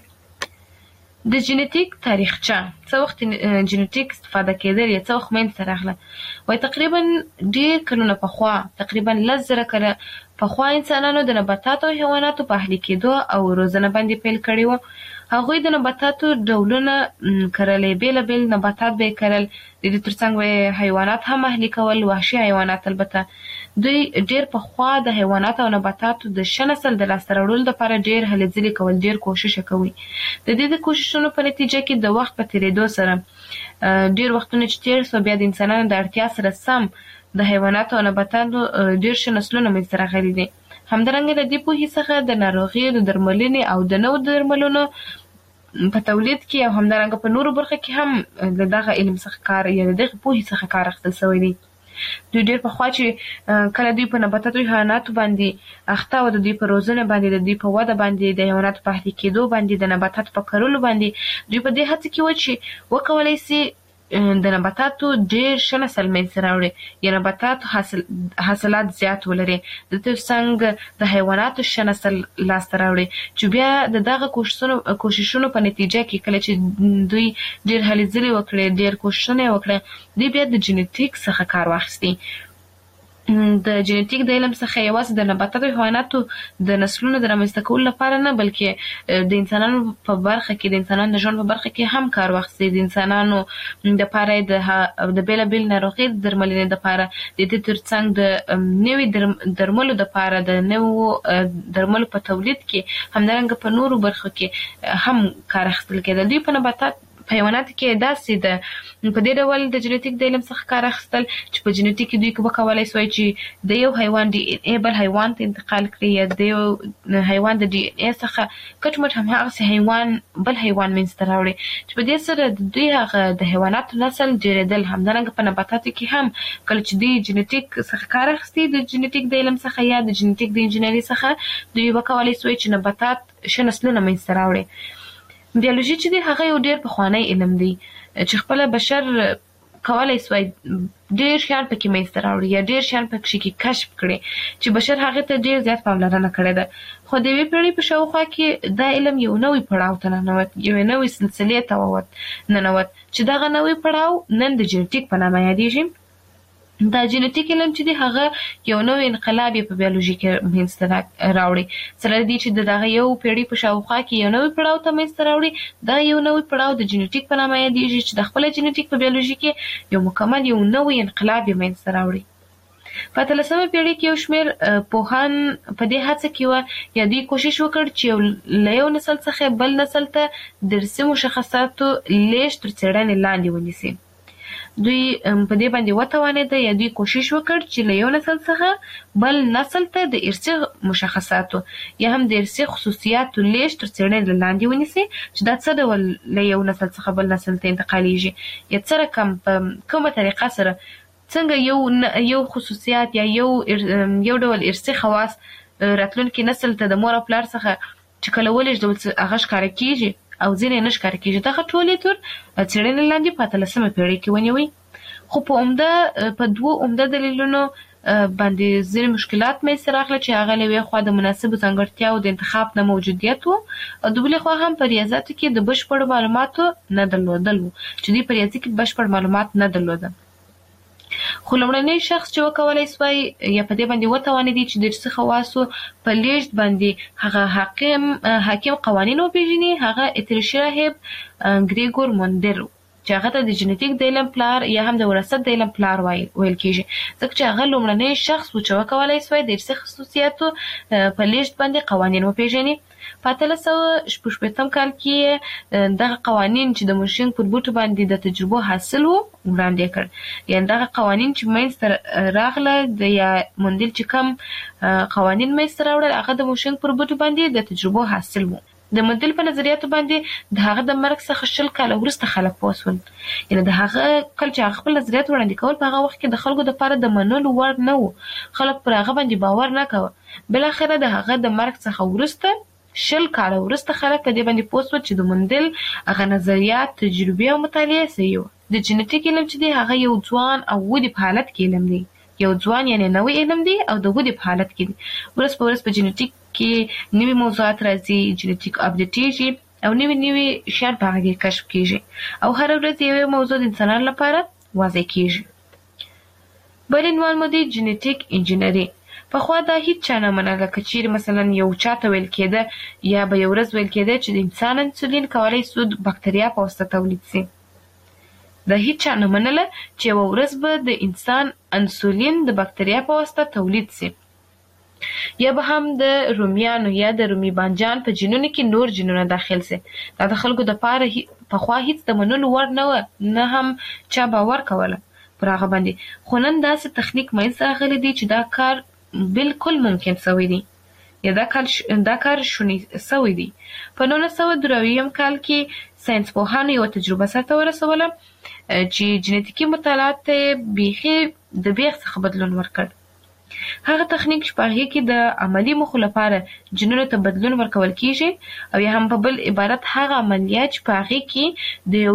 د جینیټیک تاریخچه، څه وخت جینیټیک استفاده کېدل یا څه وخت منځته راغله؟ وایي تقریبا ډېر کلونه پخوا، تقریبا 10,000 کاله پخوا انسانانو د نباتاتو او حیواناتو په اهلي کېدو او روزنه باندې پیل کړی و. هغوی د نباتاتو ډولونه کرلې، بېلابېل نباتات به یې کرل، د دې ترڅنګ به یې حیوانات هم اهلي کول، وحشي حیوانات. البته دوی ډېر پخوا د حیواناتو او نباتاتو د ښه نسل د لاسته راوړلو لپاره ډېر هلې ځلې کول، ډېر کوښښ کوي. د دې د کوښښونو په نتیجه کې د وخت په تېرېدو سره ډېر وختونه چې تېر سو، بیا د انسانانو د اړتیا سره سم د حیواناتو او نباتاتو ډېر ښه نسلونه منځته راغلي دي. همدارنګه د دې پوهې څخه د ناروغیو د درملنې او د نوو درملونو په تولید کې او همدارنګه په نورو برخه کې هم د دغه علم څخه کار یا د دغه پوهې څخه کار اخیستل شوی دی. دوی ډېر پخوا چې کله دوی په نباتاتو او حیواناتو باندې اخته و، د دوی په روزنه باندې، د دوی په وده باندې، د حیواناتو په اهلي کېدو باندې، د نباتاتو په کرلو باندې، دوی په دې هڅه کې و چې وکولی سي د نباتاتو ډېر ښه نسل منځته راوړي یا نباتاتو حاصلات زیات ولري، د ترڅنګ د حیواناتو ښه نسل لاسته راوړي، چې بیا د دغه کوښښونو په نتیجه کې کله چې دوی ډېر هلې ځلې وکړې، ډېر کوښښونه یې وکړه، دوی بیا د جینیټیک څخه کار واخیستي. د جینیټیک د علم څخه یوازې د نباتاتو او حیواناتو د نسلونو د رامنځته کولو لپاره نه، بلکې د انسانانو په برخه کې، د انسانانو د ژوند په برخه کې هم کار واخیستی. د انسانانو دپاره د بېلابېل ناروغۍ د درملنې دپاره، د دې ترڅنګ د نوي درملو دپاره، د نوو درملو په تولید کې، همدارنګه په نورو برخو کې هم کار اخیستل کېدل. دوی په حیواناتو کې داسې ده په دې ډول د جنیټیک د علم څخه کار اخیستل چې په جنیټیک کې دوی وکولای سوای چې د یو حیوان ډي ان اے بل حیوان ته انتقال کړي یا د یو حیوان د ډي ان اے څخه کټ مټ هماغسې حیوان بل حیوان منځته راوړي چې په دې سره د دوی هغه د حیواناتو نسل ډېرېدل. همدارنګه په نباتاتو کې هم کله چې دوی جنیټیک څخه کار اخیستي د جنیټیک د علم څخه یا د جنیټیک د انجینري څخه دوی وکولای سوای چې نباتات ښه نسلونه منځته راوړي. بیولوژي چې دی هغه یو ډېر پخوانی علم دی چې خپل بشر کولای سوای ډېر شیان پکې منځته راوړي یا ډېر شیان پکې کشف کړي چې بشر هغه ته ډېر زیات پاملرنه کړې ده. خو د یوې پیړۍ په شاوخوا کې دا علم یو نوی پړاو ته ننوت، یوې نوې سلسلې ته ننوت چې دغه نوی پړاو نن د جنیټیک په نامه یادېږي. دا جنیټیک علم چې دی هغه یو نوی انقلاب په بیولوژي کې منځته راوړي. سره دې چې دغه یو پیړۍ په شاوخوا کې یو نوی پړاو ته منځته راوړي، دا یو نوی پړاو د جنیټیک په نامه یادېږي چې د خپل جنیټیک په بیولوژي کې یو مکمل یو نوی انقلاب منځته راوړي. په 13مه پیړۍ کې یو شمېر پوهان په دې هڅه کې وو یا دوی کوشش وکړ چې له یو نسل څخه بل نسل ته د ارثي مشخصاتو لیږد تر څېړنې لاندې ونیسي. دوی په دې باندې وتوانېده یا دوی کوشش وکړ چې له یو نسل څخه بل نسل ته د ارثي مشخصاتو یا هم د ارثي خصوصیاتو لیږد تر څېړنې لاندې ونیسي چې دا څه ډول له یو نسل څخه بل نسل ته انتقالیږي یا څه رقم په کومه طریقه سره څنګه یو خصوصیات یا یو ډول ارثي خواص راتلونکي نسل ته د مور او پلار څخه چې کله ولېږدول هغه ښکاره کېږي او ځینې نه ښکاره کېږي. دغه ټولې تر څېړنې لاندې په 13مه پیړۍ کې ونیوئ. خو په 2 عمده دلیلونو باندې ځینې مشکلات منځته راغله چې هغه له یوې خوا د مناسبو ځانګړتیاوو د انتخاب نه موجودیت و او د بلې خوا هم په ریاضیاتو کې د بشپړو معلوماتو نه درلودل و چې دوی په ریاضي کې بشپړ معلومات نه درلودل. خو لومړنی شخص چې وکولای سوای یا په دې باندې وتوانېدی چې د ارثي خواصو په لیږد باندې هغه حاکم قوانین وپېژني هغه اتریشي راهب ګریګور موندر چې هغه ته د جنیټیک د علم پلار یا هم د وراثت د علم پلار ویل کېږي ځکه چې هغه لومړنی شخص و چې وکولای سوای د ارثي خصوصیاتو په لیږد باندې قوانین وپېژني. په 1860 کال کې دغه قوانین چې د موشینګ پر بوټو باندې د تجربو حاصل وو وړاندې کړ. یعنې دغه قوانین چې منځته راغله یا موندل چې کم قوانین منځته راوړل هغه د موشینګ پر بوټو باندې د تجربو حاصل وو. د موندل په نظریاتو باندې د هغه د مرګ څخه 20 کاله وروسته خلک پوه شول. یعنې د هغه کله چې هغه خپل نظریات وړاندې کول په هغه وخت کې د خلکو دپاره د منلو وړ نه و. خلک پر هغه باندې باور نه کوه. بالاخره د هغه د مرګ څخه وروسته 20 کاله وروسته خلک په دې باندې پوه شول چې د موندل هغه نظریات تجربې او مطالعې صحیح وو. د جنیټیک علم چې دی هغه یو ځوان او ودې په حالت کې علم دی. یو ځوان یعنې نوی علم دی او د ودې په حالت کې دی. ورځ په ورځ په جنیټیک کې نوي موضوعات راځي، جنیټیک اپډیټېږي او نوي شیان په هغه کې کشف کېږي او هره ورځ یوه موضوع د انسانانو لپاره واضح کېږي. بل عنوان مو دی جنیټیک انجینري. پخوا دا هیڅ چا نه منله که چیرې مثلا یو چاته ویل کېده یا به یو ورځ ویل کېده چې د انسان انسولین کولی سو د بکتریا په واسطه تولید سي. دا هیڅ چا نه منله چې یوه ورځ به د انسان انسولین د بکتریا په واسطه تولید سي. یا به هم د رومیانو یا د رومي بانجان په جینونو کې نور جینونه داخل سي. دا د خلکو دپاره پخوا هیڅ د منلو وړ نه وه، نه هم چا باور کوله پر هغه باندې. خو نن داسې تخنیک منځته راغلی دی چې دا کار بالکل ممکن سوی دی یا دا کار شونی سوی دی. په 1993 کال کې ساینس پوهانو یو تجربه سرته ورسوله چې جنیټیکي مطالعات ته بیخي د بیخ څخه بدلون ورکړ. هغه تخنیک چې په هغې کې د عملي موخو لپاره جینونو ته بدلون ورکول کېږي او یا هم په بل عبارت هغه عملیات چې په هغې کې د یو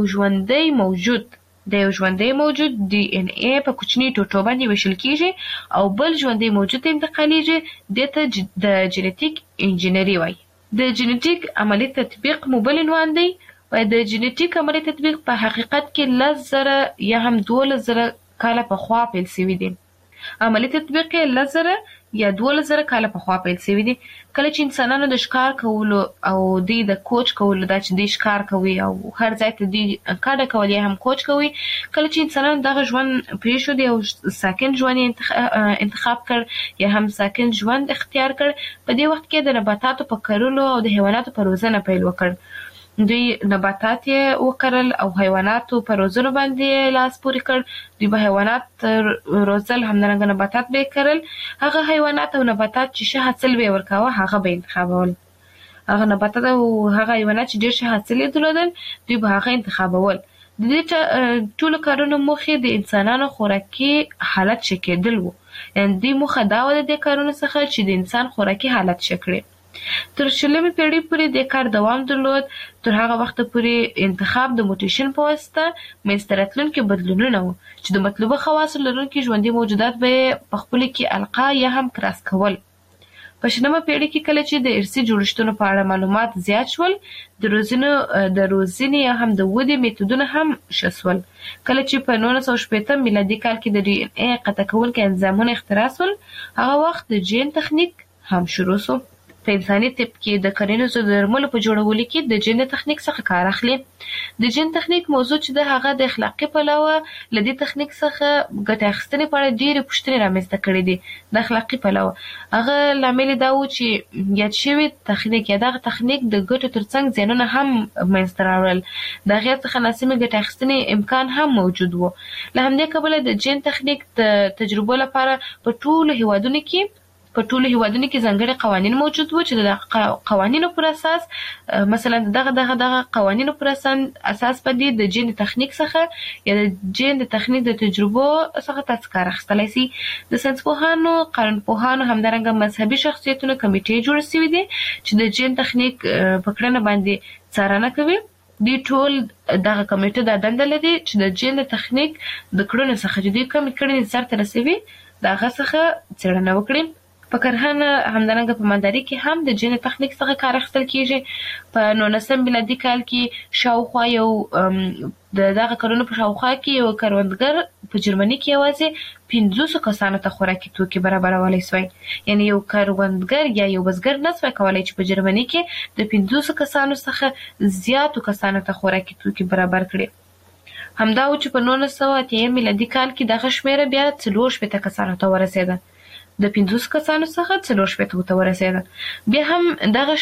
ژوندی موجود دی ان اے په کوچني ټوټو باندې ویشل کېږي او بل ژوندی موجود ته انتقالیږي. دې ته د جنیټیک انجینري وایي. د جنیټیک عملي تطبیق مو بل عنوان دی. د جنیټیک عملي تطبیق په حقیقت کې 10,000 یا هم 12,000 کاله پخوا پیل شوی دی. عملي تطبیق یې 10,000 یا 12,000 کاله پخوا پیل شوی دی. کله چې انسانانو د ښکار کولو او دوی د کوچ کولو دا چې دوی ښکار کوي او هر ځای ته دوی کډه کول یا هم کوچ کوي، کله چې انسانانو دغه ژوند پرېښود او ساکن ژوند انتخاب کړ یا هم ساکن ژوند اختیار کړ، په دې وخت کې د نباتاتو په کرلو او د حیواناتو په روزنه پیل وکړ. دوی نباتات یې وکرل او حیواناتو په روزلو باندې لاس پورې کړ. دوی به حیوانات روزل، همدارنګه نباتات به یې کرل. هغه حیوانات او نباتات چې ښه حاصل به یې ورکاوه هغه به یې انتخابول. هغه نباتات او هغه حیوانات چې ډېر ښه حاصل یې درلودل دوی به هغه انتخابول. د دې ټولو کارونو موخې د انسانانو خوراکي حالت ښه کېدل وو. یعنې دوی موخه دا وه د دې کارونو څخه چې د انسان خوراکي حالت ښه کړي. تر 20مې پېړۍ پورې د کار دوام درلود. تر هغه وخته پورې انتخاب د موټیشن په واسطه منځته راتلونکي بدلونونه وو چې د مطلوبه خواصو لرونکي ژوندي موجودات به یې په خپلو کې القا یا هم کراس کول. په 20مه پېړۍ کې کله چې د ارثي جوړښتونو په اړه معلومات زیات شول، د روزنې یا هم د ودې میتودونه هم ښه شول. کله چې په 1960 میلادي کال کې د DNA قطع کوونکي انزایمونه اختراع شول، هغه وخت د جین تخنیک هم شروع شو. په انساني طب کې د کرنیزو درملو په جوړولو کې د جین تخنیک څخه کار اخلي. د جین تخنیک موضوع چې د هغه د اخلاقي پلوه له دې تخنیک څخه ګټه اخیستنې په اړه ډېرې پوښتنې رامنځته کړې دي. د اخلاقي پلوه هغه لامل دا و چې یاد شوی تخنیک یا دغه تخنیک د ګټو ترڅنګ زیانونه هم منځته راوړل. د هغې څخه ناسمې ګټه اخیستنې امکان هم موجود و. له همدې کبله د جین تخنیک د تجربو لپاره په ټولو هیوادونو کې ځانګړي قوانین موجود وو چې د قوانینو پر اساس مثلا دغه قوانینو پر اساس باندې د جین تخنیک څخه یا د جین د تخنیک د تجربو څخه تاسو کار اخیستلی سي. د ساینسپوهانو، قانونپوهانو، همدارنګه مذهبي شخصیتونو کمیټې جوړې سوي دي چې د جین تخنیک په کړنه باندې څارنه کوي. دوی ټول دغه کمیټه دا دنده لري چې د جین د تخنیک د کړنو څخه چې دوی کومې کړنې سرته رسوي د هغه څخه څېړنه وکړي. په کرهنه همدارنګه په مالدارۍ کې هم د جین تخنیک څخه کار اخیستل کیږي. په 19 میلادي کال کې شاوخوا یو د دغه کارونو په شاوخوا کې یو کروندګر په جرمني کې یوازې 500 کسانو ته خوراکي توکي برابرولی سوی. یعنې یو کروندګر یا یو بزګر نه سوی کولی چې په جرمني کې د 500 کسانو څخه زیاتو کسانو ته خوراکي توکي برابر کړي. همدا و چې په 1980 میلادي کال کې دغه شمېره بیا 460 کسانو ته ورسېده. د 500 کسانو څخه 460 ته ورسېده. بیا هم دغه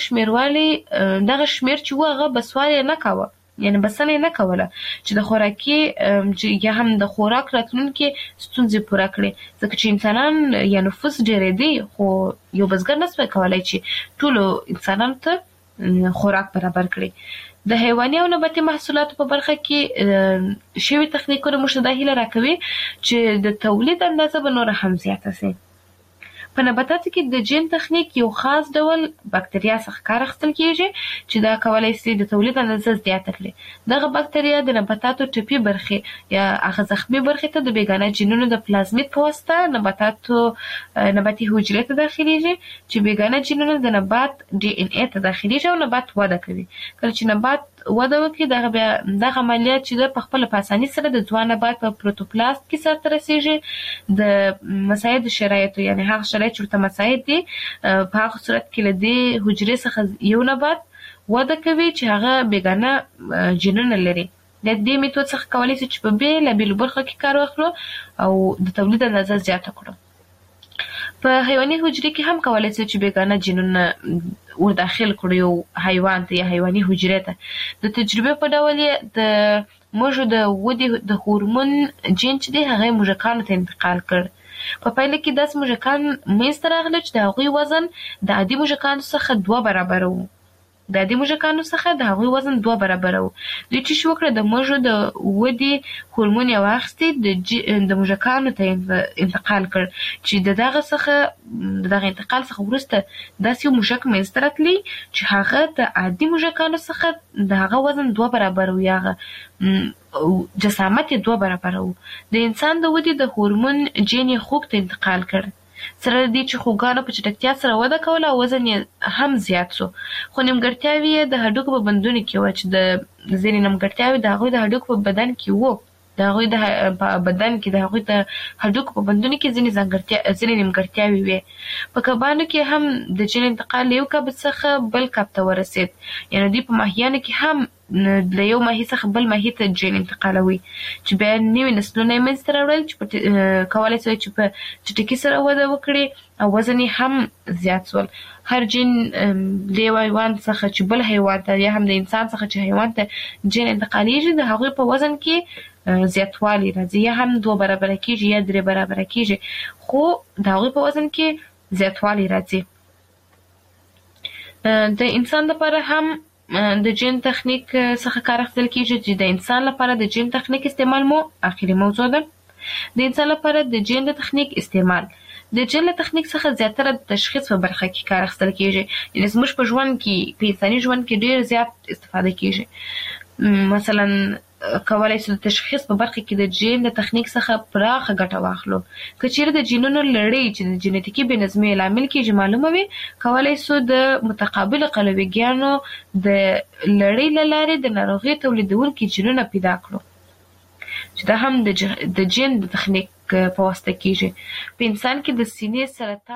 شمېر چې و هغه بسوال یې نه کاوه، یعنې بسنه یې نه کوله چې د خوراکي یا هم د خوراک راتلونکي ستونزې پوره کړي، ځکه چې انسانان یا نفوس ډېرېدی خو یو بزګر نه سوی کولی چې ټولو انسانانو ته خوراک برابر کړي. د حیواني او نباتي محصولاتو په برخه کې شوي تخنیکونه موږ ته دا هیله راکوي چې د تولید اندازه به نوره هم زیاته سي. په نباتاتو کې د جین تخنیک یو خاص ډول بکتریا څخه کار اخیستل کیږي چې دا کولی سي د تولید اندازه زیاته کړي. دغه بکتریا د نباتاتو ټپي برخې یا هغه زخمي برخې ته د بیګانه جینونو د پلازمید په واسطه نباتي حجرې ته داخلیږي چې بیګانه جینونه د نبات DNA ته داخلیږي او نبات وده کوي. کله چې نبات وده وکړي دغه عملیات چې د پخپله په اساني سره د ځوان نبات په پروتوپلاست کې سرته رسیږي. د مساعد شرایطو یعنې هغه شرایط چې ورته مساعد دي په هغه صورت کې له دې حجرې څخه یو نبات وده کوي چې هغه بیګانه جینونه لري. د دې میتود څخه کولی شي چې په بېلابېلو برخو کې کار واخلو او د تولید اندازه زیاته کړو. په حیواني حجرې کې هم کولی شي چې بیګانه جینونه ورداخل کړو یو حیوان ته یا حیواني حجرې ته. د تجربې په ډول یې د موږو د ودې د هورمون جین چې دی هغه یې موږکانو ته انتقال کړ. په پایله کې داسې موږکان منځته راغله چې د هغوی وزن د عادي موږکانو څخه 2 برابره و. د عادي موږکانو څخه د هغوی وزن 2 برابره و. دوی چې شو وکړه د موږو د ودې هورمون یې واخیستې د موږکانو ته انتقال کړ چې د دغه انتقال څخه وروسته داسې یو موږک منځته راتلی چې هغه د عادي موږکانو څخه د هغه وزن 2 برابره و یا هغه جسامت یې 2 برابره و. د انسان د ودې د هورمون جین یې خوږ ته انتقال کړ. سره دې چې خوږانو په چټکتیا سره وده کوله او وزن یې هم زیات شو، خو نیمګړتیاوې یې د هډوکو په بندونو کې وه چې د ځینې نیمګړتیاوې د هغوی د هډوکو په بدن کې وو. د هغوی په بدن کې د هغوی د هډوکو په بندونو کې ځینې نیمګړتیاوې وې. په کبانو کې هم د جین انتقال له یو کب څخه بل کب ته ورسېد. یعنې دوی په ماهیانو کې هم له یو ماهي څخه بل ماهي ته جین انتقالوي چې بیا نوي نسلونه یې منځته راوړل چې کولی شي چې په چټکۍ سره وده وکړي او وزن یې هم زیات شول. هر جین د یو حیوان څخه چې بل حیوان ته یا هم د انسان څخه چې حیوان ته جین انتقالیږي د هغوی په وزن کې زیاتوالی راځي، یا هم 2 برابره کېږي یا 3 برابره کېږي، خو د هغوی په وزن کې زیاتوالی راځي. د انسان لپاره هم د جین تخنیک څخه کار اخیستل کېږي چې د انسان لپاره د جین تخنیک استعمال مو آخري موضوع ده. د انسان لپاره د جین د تخنیک استعمال د جین له تخنیک څخه زیاتره د تشخیص په برخه کې کار اخیستل کېږي، یعنې زموږ په ژوند کې په انساني ژوند کې ډېر زیات استفاده کېږي. مثلا کولی شو د تشخیص په برخه کې د جین د تخنیک څخه پراخه ګټه واخلو. که چیرې د جینونو لړۍ چې د جینیتیکي بې نظمۍ لامل کېږي معلومه وي، کولی شو د متقابلو قلویګانو د لړۍ له لارې د ناروغۍ تولیدونکي جینونه پیدا کړو چې دا هم د جین د تخنیک په واسطه کېږي. په انسان کې د سینې سرطان